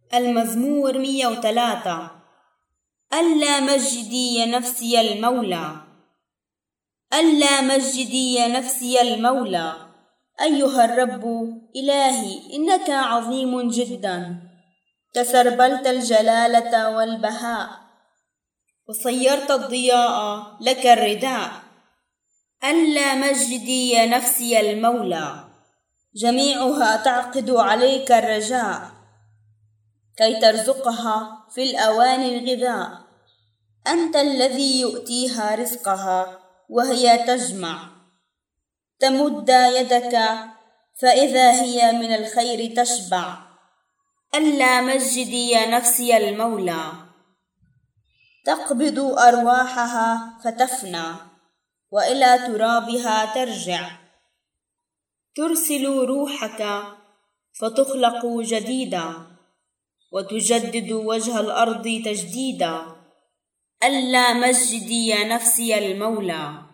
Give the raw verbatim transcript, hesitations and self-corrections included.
المزمور مية وثلاثة. ألا مجدي يا نفسي المولى، ألا مجدي يا نفسي المولى، أيها الرب إلهي إنك عظيم جدا، تسربلت الجلالة والبهاء، وصيرت الضياء لك الرداء. ألا مجدي يا نفسي المولى، جميعها تعقد عليك الرجاء، كي ترزقها في الأوان الغذاء. أنت الذي يؤتيها رزقها وهي تجمع، تمد يدك فإذا هي من الخير تشبع. ألا مجدي يا نفسي المولى، تقبض أرواحها فتفنى وإلى ترابها ترجع، ترسل روحك فتخلق جديدا، وتجدد وجه الأرض تجديدا. ألا مجدي يا نفسي المولى.